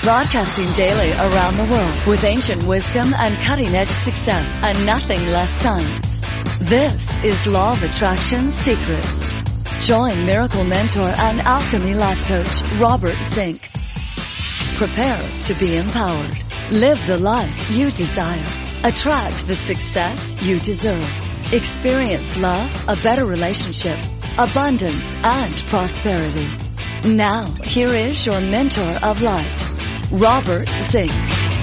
Broadcasting daily around the world with ancient wisdom and cutting-edge success and nothing less science. This is Law of Attraction Secrets. Join Miracle Mentor and Alchemy Life Coach Robert Zink. Prepare to be empowered. Live the life you desire. Attract the success you deserve. Experience love, a better relationship, abundance, and prosperity. Now, here is your mentor of light, Robert Zink.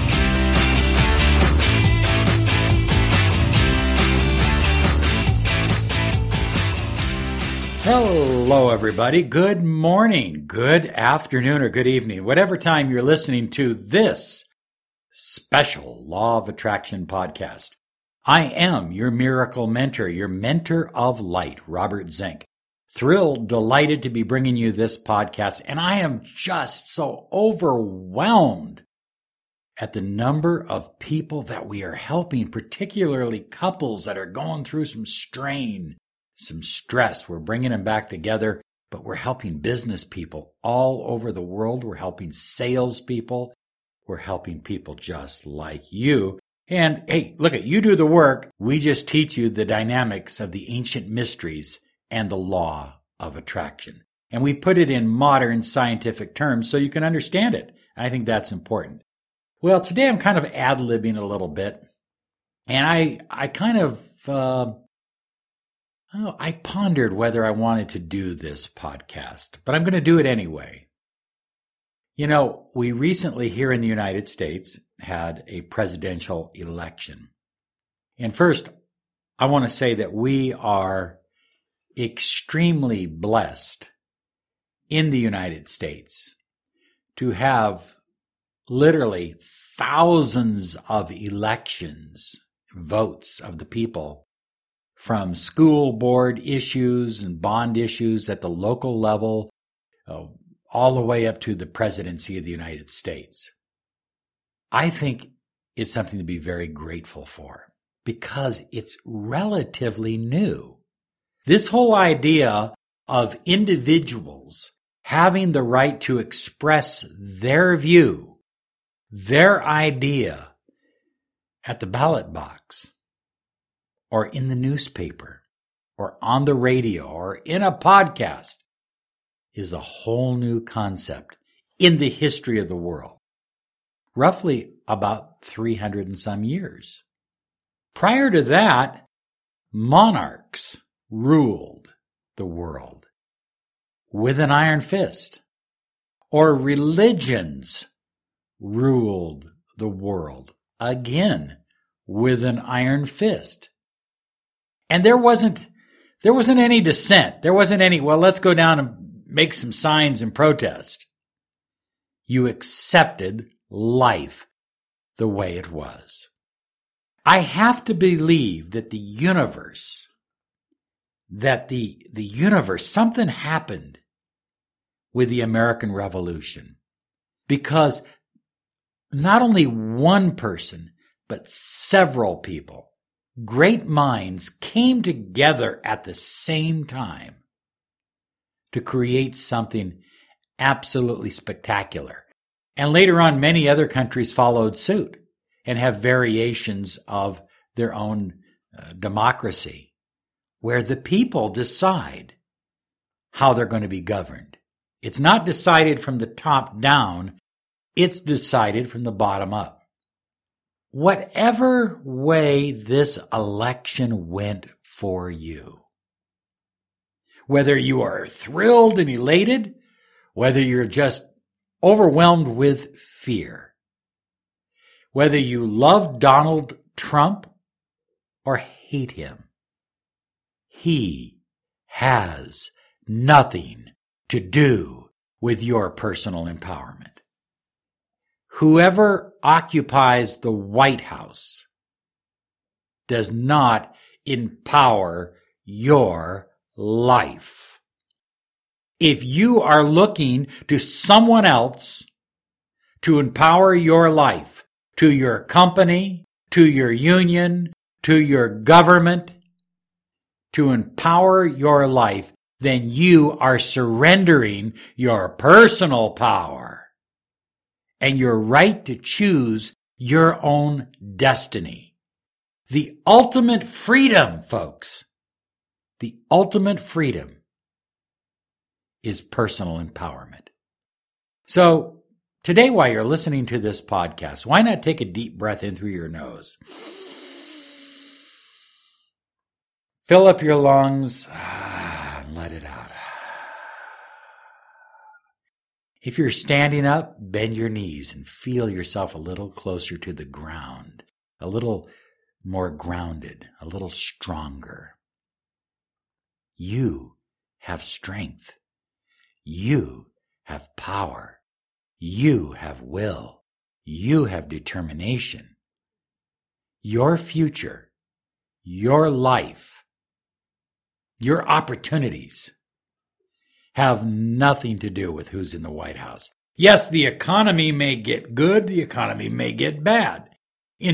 Hello, everybody. Good morning, good afternoon, or good evening, whatever time you're listening to this special Law of Attraction podcast. I am your miracle mentor, your mentor of light, Robert Zink. Thrilled, delighted to be bringing you this podcast, and I am just so overwhelmed at the number of people that we are helping, particularly couples that are going through some strain, some stress. We're bringing them back together, but we're helping business people all over the world. We're helping salespeople. We're helping people just like you. And hey, look at you do the work. We just teach you the dynamics of the ancient mysteries and the law of attraction. And we put it in modern scientific terms so you can understand it. I think that's important. Well, today I'm kind of ad-libbing a little bit. And I pondered whether I wanted to do this podcast, but I'm going to do it anyway. You know, we recently here in the United States had a presidential election. And first, I want to say that we are extremely blessed in the United States to have literally thousands of elections, votes of the people, from school board issues and bond issues at the local level, all the way up to the presidency of the United States. I think it's something to be very grateful for because it's relatively new. This whole idea of individuals having the right to express their view, their idea at the ballot box, or in the newspaper, or on the radio, or in a podcast, is a whole new concept in the history of the world. Roughly about 300 and some years. Prior to that, monarchs ruled the world with an iron fist, or religions ruled the world, again, with an iron fist. And there wasn't any dissent. There wasn't any, well, let's go down and make some signs and protest. You accepted life the way it was. I have to believe that the universe, something happened with the American Revolution, because not only one person, but several people, great minds, came together at the same time to create something absolutely spectacular. And later on, many other countries followed suit and have variations of their own democracy, where the people decide how they're going to be governed. It's not decided from the top down, it's decided from the bottom up. Whatever way this election went for you, whether you are thrilled and elated, whether you're just overwhelmed with fear, whether you love Donald Trump or hate him, he has nothing to do with your personal empowerment. Whoever occupies the White House does not empower your life. If you are looking to someone else to empower your life, to your company, to your union, to your government, to empower your life, then you are surrendering your personal power and your right to choose your own destiny. The ultimate freedom, folks, the ultimate freedom is personal empowerment. So today, while you're listening to this podcast, why not take a deep breath in through your nose? Fill up your lungs and let it out. If you're standing up, bend your knees and feel yourself a little closer to the ground, a little more grounded, a little stronger. You have strength. You have power. You have will. You have determination. Your future, your life, your opportunities have nothing to do with who's in the White House. Yes, the economy may get good, the economy may get bad. In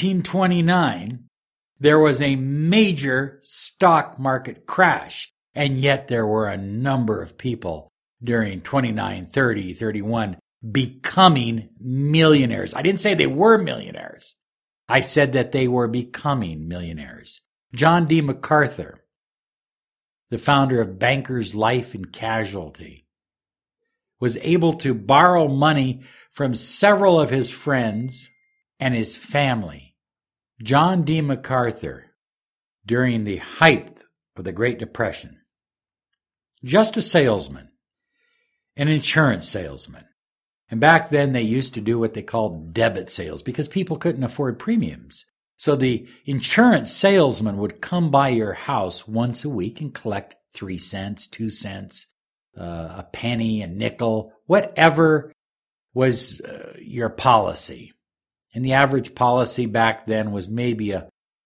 1929, there was a major stock market crash, and yet there were a number of people during 29, 30, 31 becoming millionaires. I didn't say they were millionaires. I said that they were becoming millionaires. John D. MacArthur, the founder of Bankers Life and Casualty, was able to borrow money from several of his friends and his family. John D. MacArthur, during the height of the Great Depression, just a salesman, an insurance salesman. And back then they used to do what they called debit sales because people couldn't afford premiums. So the insurance salesman would come by your house once a week and collect 3 cents, 2 cents, a penny, a nickel, whatever was your policy. And the average policy back then was maybe a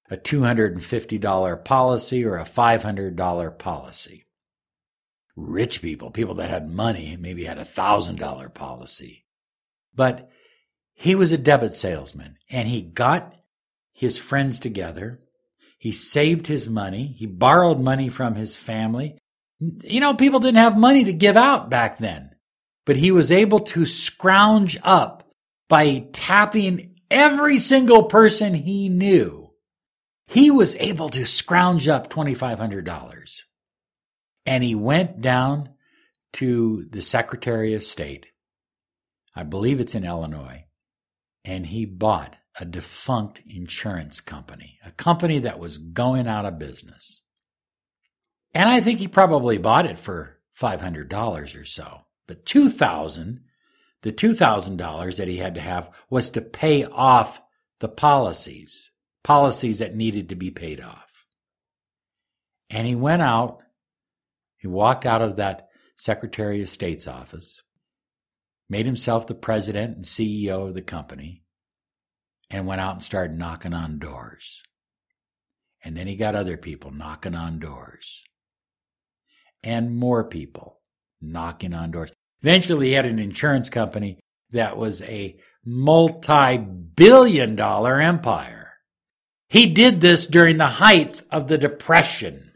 $250 policy or a $500 policy. Rich people, people that had money, maybe had a $1,000 policy. But he was a debit salesman, and he got his friends together. He saved his money. He borrowed money from his family. You know, people didn't have money to give out back then, but he was able to scrounge up by tapping every single person he knew. He was able to scrounge up $2,500. And he went down to the Secretary of State, I believe it's in Illinois, and he bought a defunct insurance company, a company that was going out of business. And I think he probably bought it for $500 or so. But the $2,000 that he had to have was to pay off the policies that needed to be paid off. And he went out, he walked out of that Secretary of State's office, made himself the president and CEO of the company, and went out and started knocking on doors. And then he got other people knocking on doors. And more people knocking on doors. Eventually he had an insurance company that was a multi-billion-dollar empire. He did this during the height of the Depression.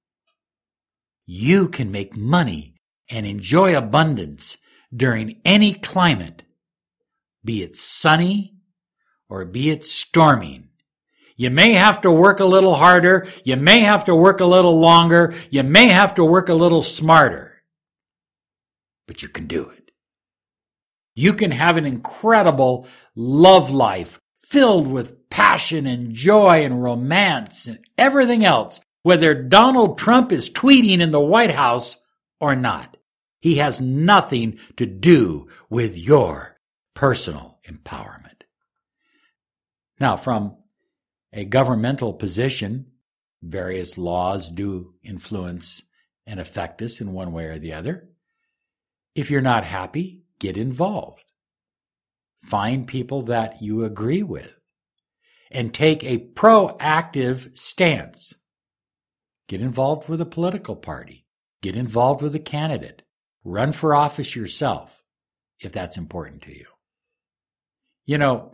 You can make money and enjoy abundance during any climate, be it sunny or be it storming. You may have to work a little harder. You may have to work a little longer. You may have to work a little smarter. But you can do it. You can have an incredible love life filled with passion and joy and romance and everything else, whether Donald Trump is tweeting in the White House or not. He has nothing to do with your personal empowerment. Now, from a governmental position, various laws do influence and affect us in one way or the other. If you're not happy, get involved. Find people that you agree with and take a proactive stance. Get involved with a political party. Get involved with a candidate. Run for office yourself if that's important to you. You know,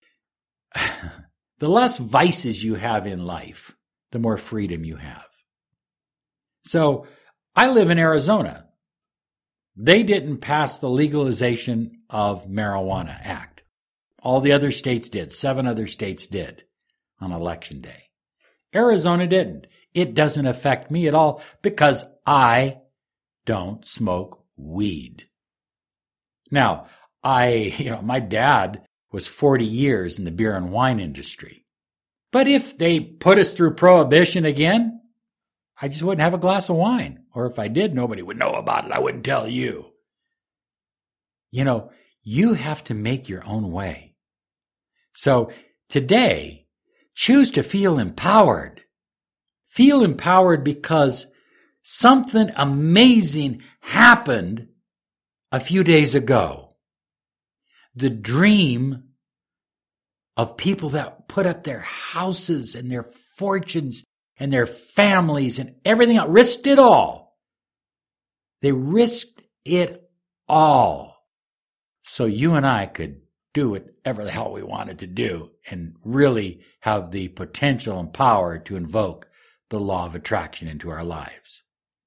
the less vices you have in life, the more freedom you have. So I live in Arizona. They didn't pass the Legalization of Marijuana Act. All the other states did. 7 other states did on Election Day. Arizona didn't. It doesn't affect me at all because I don't smoke weed. Now, my dad was 40 years in the beer and wine industry. But if they put us through prohibition again, I just wouldn't have a glass of wine. Or if I did, nobody would know about it. I wouldn't tell you. You have to make your own way. So today, choose to feel empowered. Feel empowered because something amazing happened a few days ago. The dream of people that put up their houses and their fortunes and their families and everything else, risked it all. They risked it all so you and I could do whatever the hell we wanted to do and really have the potential and power to invoke the law of attraction into our lives.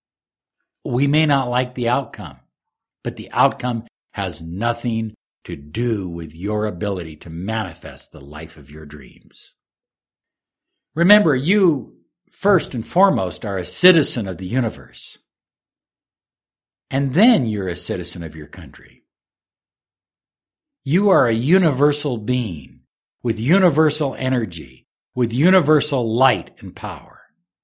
We may not like the outcome, but the outcome has nothing to do with your ability to manifest the life of your dreams. Remember, you, first and foremost, are a citizen of the universe. And then you're a citizen of your country. You are a universal being with universal energy, with universal light and power.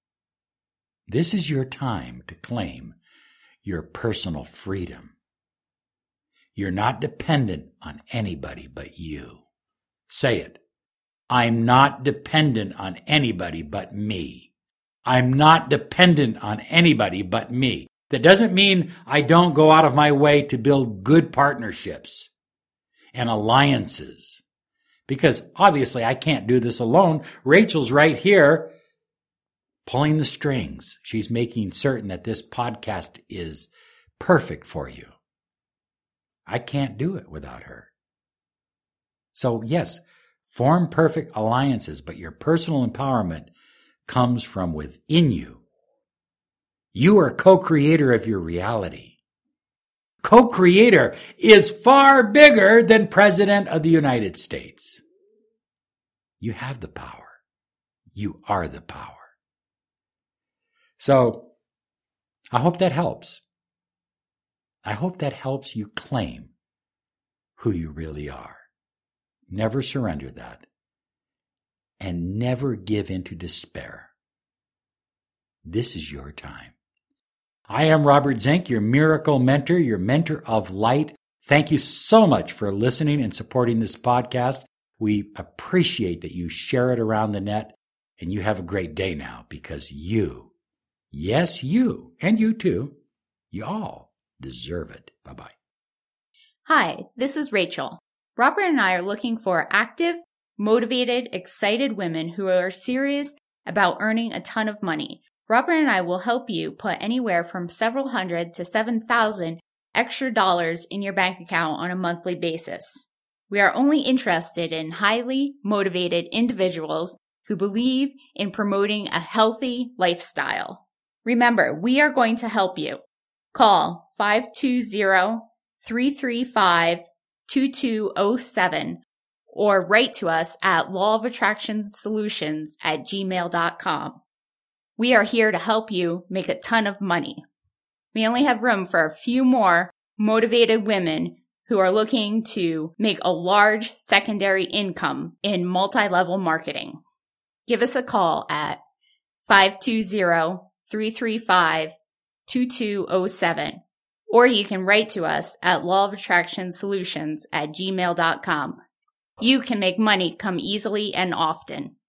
This is your time to claim your personal freedom. You're not dependent on anybody but you. Say it. I'm not dependent on anybody but me. I'm not dependent on anybody but me. That doesn't mean I don't go out of my way to build good partnerships and alliances. Because obviously I can't do this alone. Rachel's right here pulling the strings. She's making certain that this podcast is perfect for you. I can't do it without her. So yes, form perfect alliances, but your personal empowerment comes from within you. You are co-creator of your reality. Co-creator is far bigger than President of the United States. You have the power. You are the power. So I hope that helps. I hope that helps you claim who you really are. Never surrender that. And never give in to despair. This is your time. I am Robert Zink, your miracle mentor, your mentor of light. Thank you so much for listening and supporting this podcast. We appreciate that you share it around the net, and you have a great day now because you, yes, you, and you too, you all deserve it. Bye-bye. Hi, this is Rachel. Robert and I are looking for active, motivated, excited women who are serious about earning a ton of money. Robert and I will help you put anywhere from several hundred to 7,000 extra dollars in your bank account on a monthly basis. We are only interested in highly motivated individuals who believe in promoting a healthy lifestyle. Remember, we are going to help you. Call 520-335-2207 or write to us at lawofattractionsolutions@gmail.com. We are here to help you make a ton of money. We only have room for a few more motivated women who are looking to make a large secondary income in multi-level marketing. Give us a call at 520-335-2207, or you can write to us at lawofattractionsolutions@gmail.com. You can make money come easily and often.